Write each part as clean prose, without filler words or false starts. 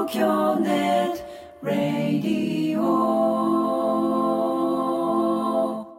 東京ネットラディオ。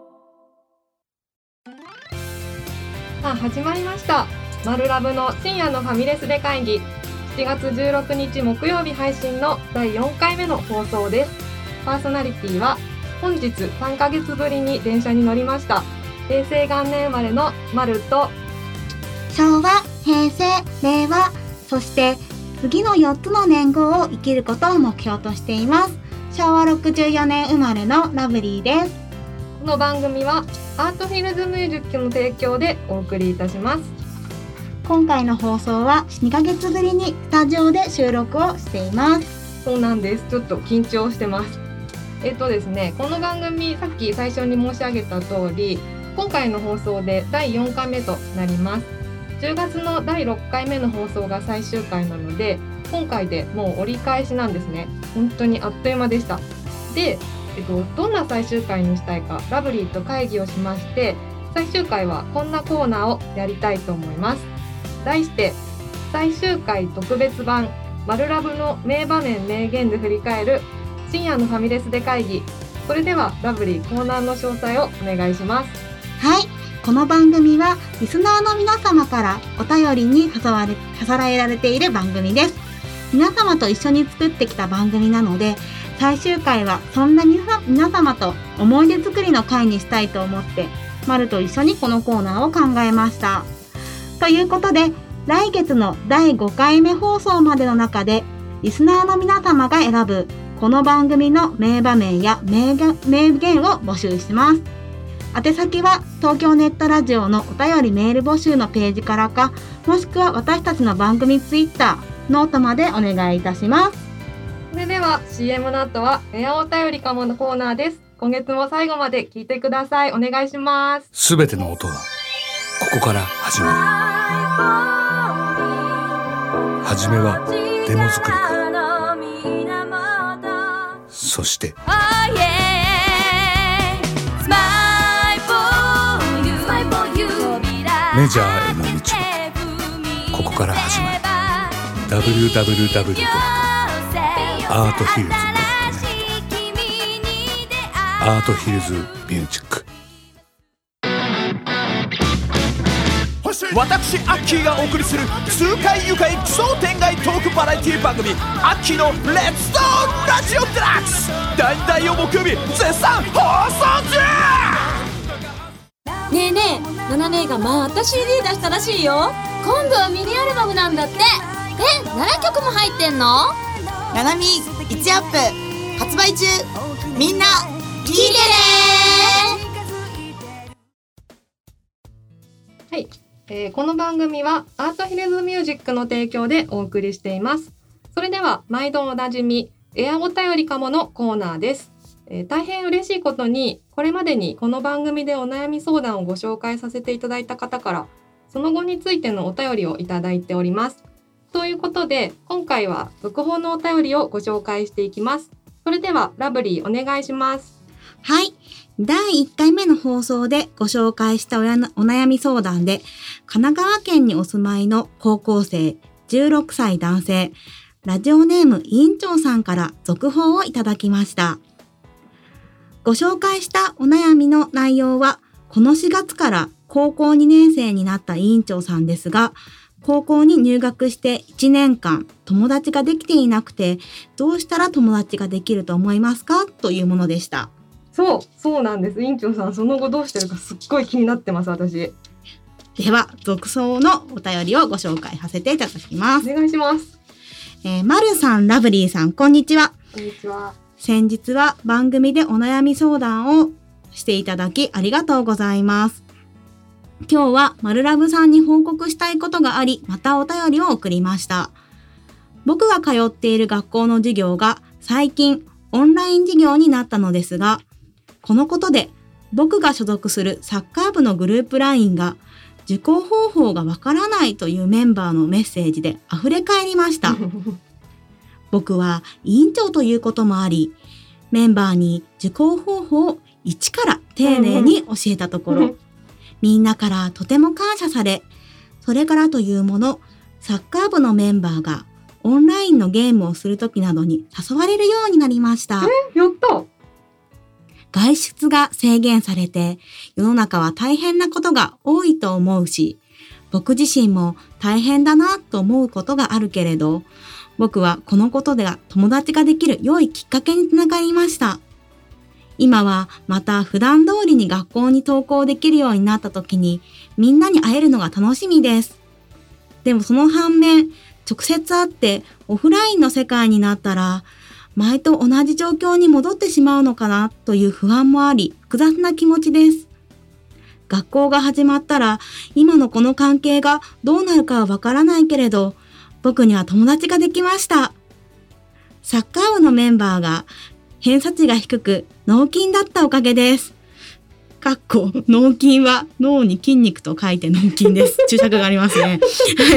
さあ始まりました。マルラブの深夜のファミレスで会議、7月16日木曜日配信の第4回目の放送です。パーソナリティは本日3ヶ月ぶりに電車に乗りました。平成元年生まれのマルと、 昭和、平成、令和、そして次の4つの年号を生きることを目標としています。昭和64年生まれのラブリーです。 この番組はアートフィルズミュージックの提供でお送りいたします。 今回の放送は2ヶ月ぶりにスタジオで収録をしています。 そうなんです。ちょっと緊張してます。ですね、この番組さっき最初に申し上げた通り、今回の放送で第4回目となります。10月の第6回目の放送が最終回なので、今回でもう折り返しなんですね。本当にあっという間でした。で、どんな最終回にしたいかラブリーと会議をしまして、最終回はこんなコーナーをやりたいと思います。題して最終回特別版マルラブの名場面名言で振り返る深夜のファミレスで会議。それではラブリーコーナーの詳細をお願いします。 はい、この番組はリスナーの皆様からお便りにささらえられている番組です。皆様と一緒に作ってきた番組なので、最終回はそんな皆様と思い出作りの会にしたいと思って、マルと一緒にこのコーナーを考えました。ということで、来月の第5回目放送までの中でリスナーの皆様が選ぶこの番組の名場面や名言を募集します。宛先は東京ネットラジオのお便りメール募集のページからか、もしくは私たちの番組ツイッター、ノートまでお願いいたします。 それでは CM の後はエアお便りかものコーナーです。今月も最後まで聞いてください。お願いします。 すべての音はここから始まる。はじめはデモ作りから、そしてメジャーへの道はここから始まる。 www.arthill.net アートヒルズミュージック。 私アッキーがお送りする痛快愉快奇想天外トークバラエティ番組、アッキーのレッツトークラジオデラックス、第2第4木曜日絶賛放送中。 ねえねえ、7姉がまた CD 出したらしいよ。今度はミニアルバムなんだって。7曲も入ってんの？ ナナミ1アップ発売中。みんな聞いてね。はい、この番組はアートヒルズミュージックの提供でお送りしています。それでは毎度おなじみエアお便りかものコーナーです。大変嬉しいことに、これまでにこの番組でお悩み相談をご紹介させていただいた方からその後についてのお便りをいただいております。ということで今回は続報のお便りをご紹介していきます。それではラブリーお願いします。 はい、第1回目の放送でご紹介したお悩み相談で、神奈川県にお住まいの高校生16歳男性、ラジオネーム委員長さんから続報をいただきました。ご紹介したお悩みの内容は、この4月から高校2年生になった委員長さんですが、高校に入学して1年間友達ができていなくて、どうしたら友達ができると思いますかというものでした。 そうなんです。委員長さん、その後どうしてるかすっごい気になってます、私。 では続報のお便りをご紹介させていただきます。 お願いします。 まるさん、ラブリーさん、こんにちは。 こんにちは。 先日は番組でお悩み相談をしていただきありがとうございます。今日はマルラブさんに報告したいことがあり、またお便りを送りました。僕が通っている学校の授業が最近オンライン授業になったのですが、このことで僕が所属するサッカー部のグループ LINE が受講方法がわからないというメンバーのメッセージで溢れ返りました。僕は委員長ということもあり、メンバーに受講方法を一から丁寧に教えたところ、みんなからとても感謝され、それからというもの、サッカー部のメンバーがオンラインのゲームをするときなどに誘われるようになりました。 やった。 外出が制限されて、世の中は大変なことが多いと思うし、僕自身も大変だなと思うことがあるけれど、僕はこのことで友達ができる良いきっかけにつながりました。今はまた普段通りに学校に登校できるようになった時に、みんなに会えるのが楽しみです。でもその反面、直接会ってオフラインの世界になったら、前と同じ状況に戻ってしまうのかなという不安もあり、複雑な気持ちです。学校が始まったら、今のこの関係がどうなるかはわからないけれど、僕には友達ができました。サッカー部のメンバーが偏差値が低く脳筋だったおかげです。脳筋は脳に筋肉と書いて脳筋です。注釈がありますね。はい。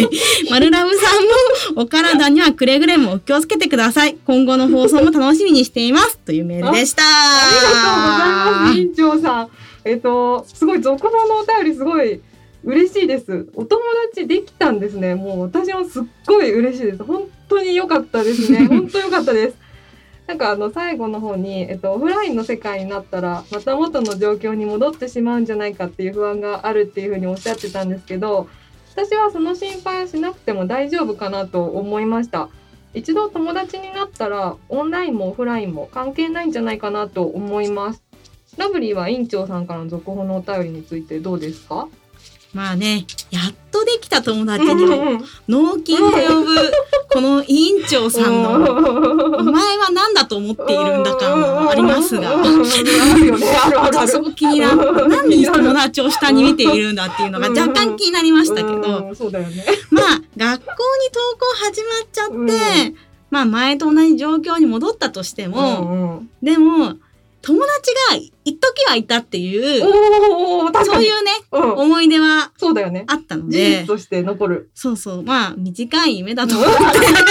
マルラブさんもお体にはくれぐれもお気をつけてください。今後の放送も楽しみにしています。というメールでした。 ありがとうございます、委員長さん。すごい続報のお便りすごい嬉しいです。お友達できたんですね。もう私もすっごい嬉しいです。本当に良かったですね。本当良かったです。なんか最後の方に、オフラインの世界になったらまた元の状況に戻ってしまうんじゃないかっていう不安があるっていうふうにおっしゃってたんですけど、私はその心配をしなくても大丈夫かなと思いました。一度友達になったらオンラインもオフラインも関係ないんじゃないかなと思います。ラブリーは委員長さんからの続報のお便りについてどうですか？ まあね、やっとできた友達にも脳筋と呼ぶこの委員長さんのお前は何だと思っているんだ感はありますが、 あるよね、あるすごく気になる。何に友達を下に見ているんだっていうのが若干気になりましたけど、 そうだよね。 まあ学校に登校始まっちゃって、まあ前と同じ状況に戻ったとしても、でも友達が一時はいたっていう、そういうね、思い出はそうだよね、 あったので、 事実として残る。 そうそう、まあ短い夢だと思って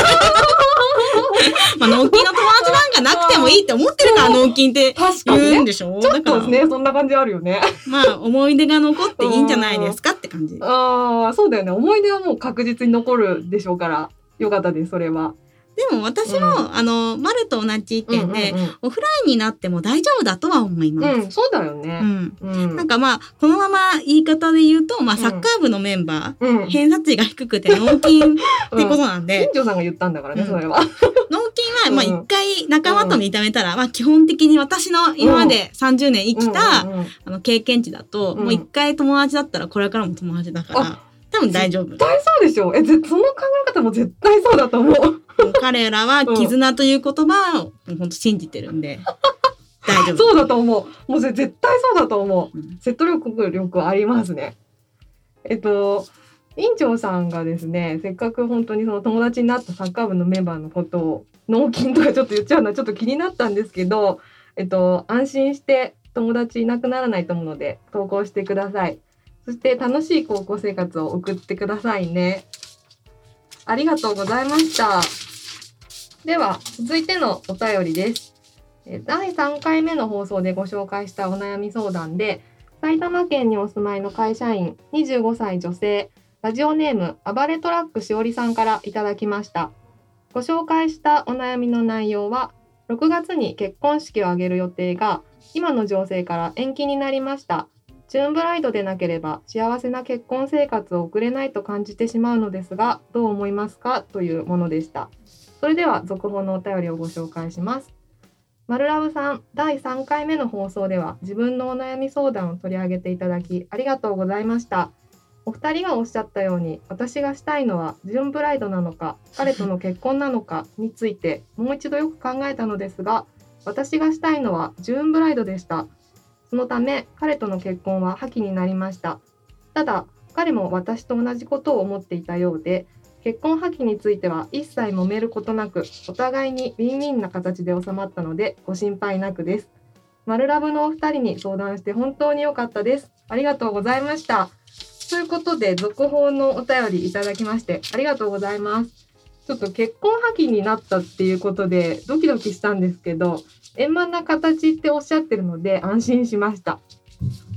まあ脳筋の友達なんかなくてもいいって思ってるから脳筋って言うんでしょ。 ちょっとですね、そんな感じあるよね。 まあ思い出が残っていいんじゃないですかって感じ。 ああ、そうだよね。思い出はもう確実に残るでしょうから、よかったです、それは。 でも私も、マルと同じ意見で、オフラインになっても大丈夫だとは思います。 そうだよね。 なんかまあ、このまま言い方で言うと、まあサッカー部のメンバー、偏差値が低くて脳筋ってことなんで。 委員長さんが言ったんだからね、それは。 脳筋は、まあ一回仲間と認めたら、まあ基本的に私の今まで30年生きた、経験値だと、もう一回友達だったらこれからも友達だから、多分大丈夫。 絶対そうでしょ。その考え方も絶対そうだと思う。 彼らは絆という言葉を本当信じてるんで大丈夫。 そうだと思う。もう絶対そうだと思う。説得力ありますね。委員長さんがですね、せっかく本当にその友達になったサッカー部のメンバーのことを脳筋とかちょっと言っちゃうのはちょっと気になったんですけど、安心して友達いなくならないと思うので投稿してください。そして楽しい高校生活を送ってくださいね。ありがとうございました。では続いてのお便りです。第3回目の放送でご紹介したお悩み相談で、埼玉県にお住まいの会社員25歳女性、ラジオネーム暴れトラックしおりさんからいただきました。ご紹介したお悩みの内容は、6月に結婚式を挙げる予定が今の情勢から延期になりました。ジューンブライドでなければ幸せな結婚生活を送れないと感じてしまうのですが、どう思いますかというものでした。それでは続報のお便りをご紹介します。マルラブさん、第3回目の放送では自分のお悩み相談を取り上げていただきありがとうございました。お二人がおっしゃったように、私がしたいのはジューンブライドなのか彼との結婚なのかについてもう一度よく考えたのですが、私がしたいのはジューンブライドでした。そのため彼との結婚は破棄になりました。ただ彼も私と同じことを思っていたようで、結婚破棄については一切揉めることなく、お互いにウィンウィンな形で収まったのでご心配なくです。マルラブのお二人に相談して本当に良かったです。ありがとうございました。ということで続報のお便りいただきましてありがとうございます。ちょっと結婚破棄になったっていうことでドキドキしたんですけど、円満な形っておっしゃってるので安心しました。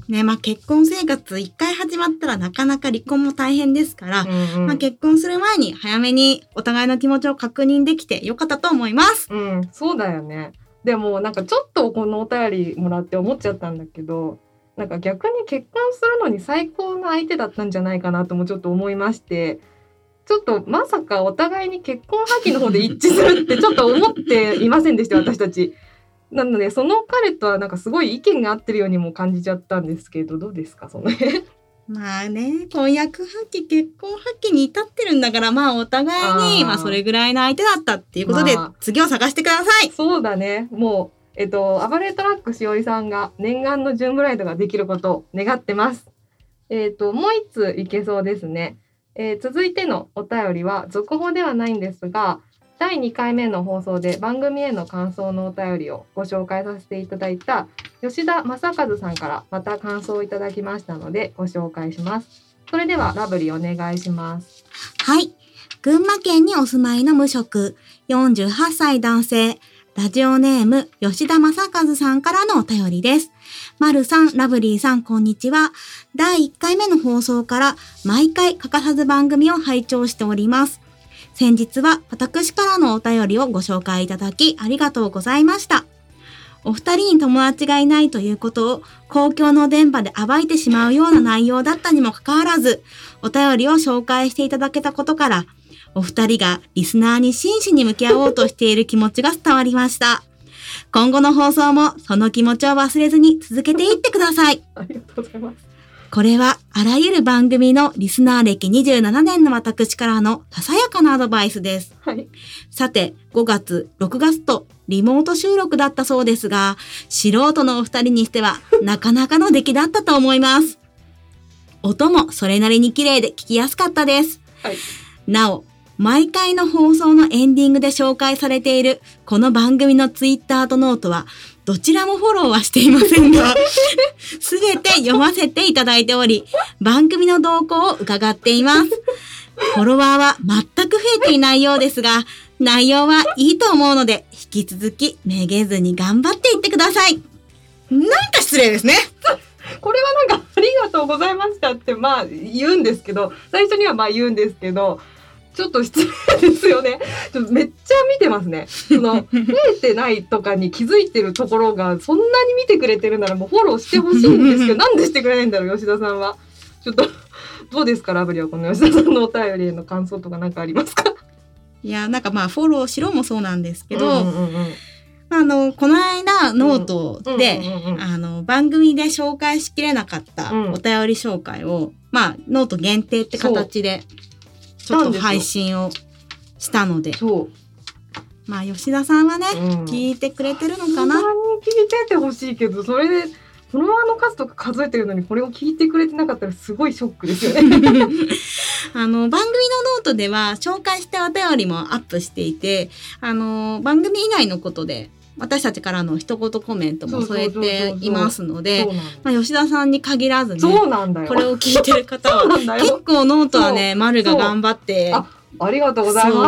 ね、結婚生活一回始まったらなかなか離婚も大変ですから、結婚する前に早めにお互いの気持ちを確認できてよかったと思います。 そうだよね。でもなんかちょっとこのお便りもらって思っちゃったんだけど、なんか逆に結婚するのに最高の相手だったんじゃないかなともちょっと思いまして、ちょっとまさかお互いに結婚破棄の方で一致するってちょっと思っていませんでした私たち。なのでその彼とはなんかすごい意見が合ってるようにも感じちゃったんですけど、どうですかその辺。 婚約破棄結婚破棄に至ってるんだから、お互いにそれぐらいの相手だったっていうことで、次を探してください。 そうだね。もう暴れトラックしおりさんが念願のジューンブライドができることを願ってます。もう一ついけそうですね。続いてのお便りは続報ではないんですが、第2回目の放送で番組への感想のお便りをご紹介させていただいた吉田正和さんからまた感想をいただきましたのでご紹介します。それではラブリーお願いします。 はい。群馬県にお住まいの無職48歳男性、ラジオネーム吉田正和さんからのお便りです。まるさん、ラブリーさん、こんにちは。第1回目の放送から毎回欠かさず番組を拝聴しております。先日は私からのお便りをご紹介いただきありがとうございました。お二人に友達がいないということを公共の電波で暴いてしまうような内容だったにもかかわらず、お便りを紹介していただけたことから、お二人がリスナーに真摯に向き合おうとしている気持ちが伝わりました。今後の放送もその気持ちを忘れずに続けていってください。 ありがとうございます。 これはあらゆる番組のリスナー歴27年の私からのささやかなアドバイスです。 はい。 さて、5月、6月とリモート収録だったそうですが、素人のお二人にしてはなかなかの出来だったと思います。音もそれなりに綺麗で聞きやすかったです。 はい。 なお、毎回の放送のエンディングで紹介されているこの番組のツイッターとノートはどちらもフォローはしていませんが、すべて読ませていただいており、番組の動向を伺っています。フォロワーは全く増えていないようですが、内容はいいと思うので、引き続きめげずに頑張っていってください。なんか失礼ですね。 これはなんかありがとうございましたって言うんですけど、最初には言うんですけど、ちょっと失礼ですよね。めっちゃ見てますね。増えてないとかに気づいてるところがそんなに見てくれてるならもうフォローしてほしいんですけど、なんでしてくれないんだろう吉田さんは。ちょっとどうですかラブリーはこの吉田さんのお便りへの感想とか何かありますか？ いやフォローしろもそうなんですけど、この間ノートで、番組で紹介しきれなかったお便り紹介を、ノート限定って形でちょっと配信をしたので、吉田さんはね、聞いてくれてるのかな。 聞いててほしいけど、それでフォロワーの数とか数えてるのにこれを聞いてくれてなかったらすごいショックですよね。 番組のノートでは紹介したお便りもアップしていて、番組以外のことで私たちからの一言コメントも添えていますので、吉田さんに限らずね、 そうなんだよ、 これを聞いてる方は結構ノートはね、丸が頑張って、 ありがとうございます。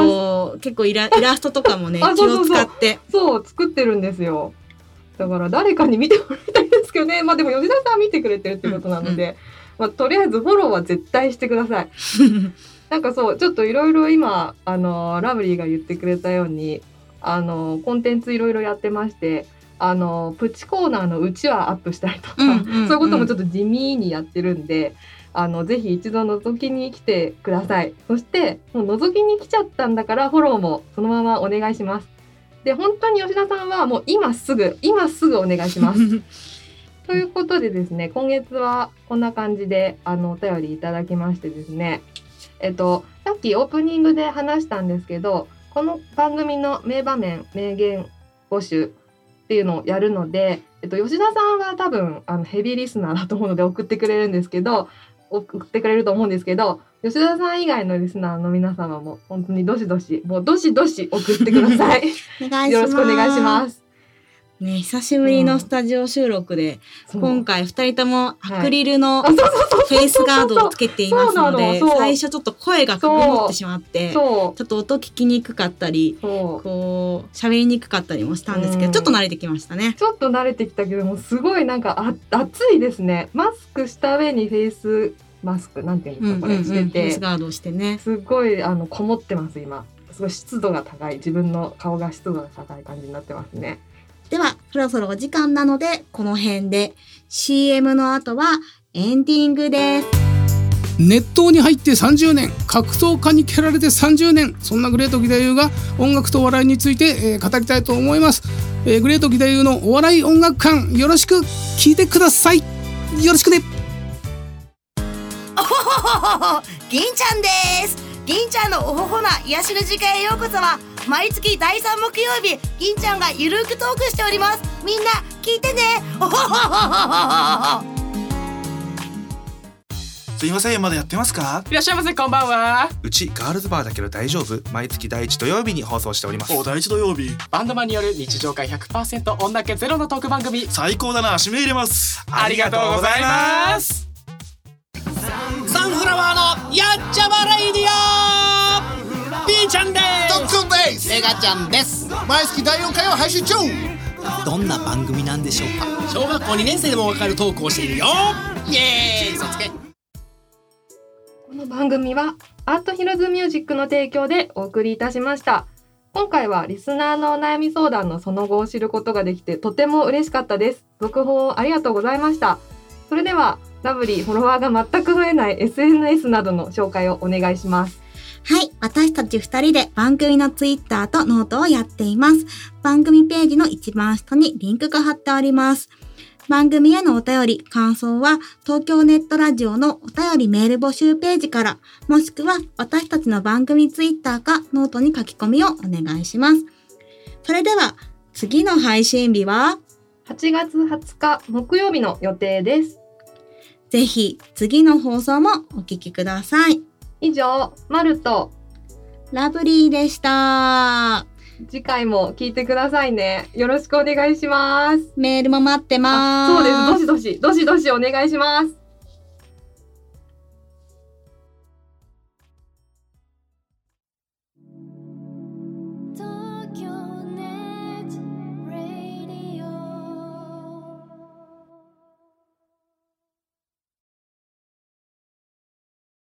結構イラストとかもね気を使って作ってるんですよ。だから誰かに見てもらいたいですけどね。でも吉田さんは見てくれてるってことなので、とりあえずフォローは絶対してください。なんかちょっといろいろ今ラブリーが言ってくれたようにコンテンツいろいろやってまして、プチコーナーのうちわアップしたりとか、そういうこともちょっと地味にやってるんで、ぜひ一度覗きに来てください。そしてもう覗きに来ちゃったんだからフォローもそのままお願いします。で本当に吉田さんはもう今すぐお願いします。ということでですね、今月はこんな感じでお便りいただきましてですね、さっきオープニングで話したんですけど、この番組の名場面名言募集っていうのをやるので、吉田さんは多分ヘビーリスナーだと思うので送ってくれると思うんですけど、吉田さん以外のリスナーの皆様も本当にどしどし送ってください。よろしくお願いします。 ね、久しぶりのスタジオ収録で、今回2人ともアクリルのフェイスガードをつけていますので、最初ちょっと声がくぐもってしまって、ちょっと音聞きにくかったり、こう喋りにくかったりもしたんですけど、ちょっと慣れてきましたね。 ちょっと慣れてきたけども、すごいなんか暑いですね。マスクした上にフェイスマスクなんていうんですか、これしてて、 フェイスガードをしてね。 すごいこもってます今。すごい湿度が高い、自分の顔が湿度が高い感じになってますね。 ではそろそろお時間なのでこの辺で CM の後はエンディングです。 熱湯に入って30年、格闘家に蹴られて30年、そんなグレート義太夫が音楽と笑いについて、語りたいと思います。グレート義太夫のお笑い音楽館、よろしく聞いてください。よろしくね。 おほほほほ、銀ちゃんです。銀ちゃんのおほほな癒しの時間へようこそは。毎月第3木曜日、銀ちゃんがゆるくトークしております。みんな聞いてね。おほほほほほ。 すいません、まだやってますか？ いらっしゃいませ、こんばんは。 うちガールズバーだけど大丈夫？毎月第1土曜日に放送しております。 お、第1土曜日。バンドマンによる日常会 100% 女気ゼロのトーク番組。 最高だな、締め入れます。 ありがとうございます。サンフラワーのやっちゃまレイディオ、 B ちゃんです。 ドックンです。 メガちゃんです。 毎月第4回を配信中。 どんな番組なんでしょうか？小学校2年生でもわかるトークをしているよ。イエーイ、嘘つけ。 この番組はアートヒルズミュージックの提供でお送りいたしました。今回はリスナーのお悩み相談のその後を知ることができてとても嬉しかったです。続報ありがとうございました。それではラブリーフォロワーが全く増えない SNS などの紹介をお願いします。 はい、私たち2人で番組のツイッターとノートをやっています。番組ページの一番下にリンクが貼ってあります。番組へのお便り、感想は東京ネットラジオのお便りメール募集ページから、もしくは私たちの番組ツイッターかノートに書き込みをお願いします。それでは次の配信日は 8月20日木曜日の予定です。 ぜひ次の放送もお聞きください。 以上、マルとラブリーでした。 次回も聞いてくださいね。よろしくお願いします。 メールも待ってます。 そうです。どしどしお願いします。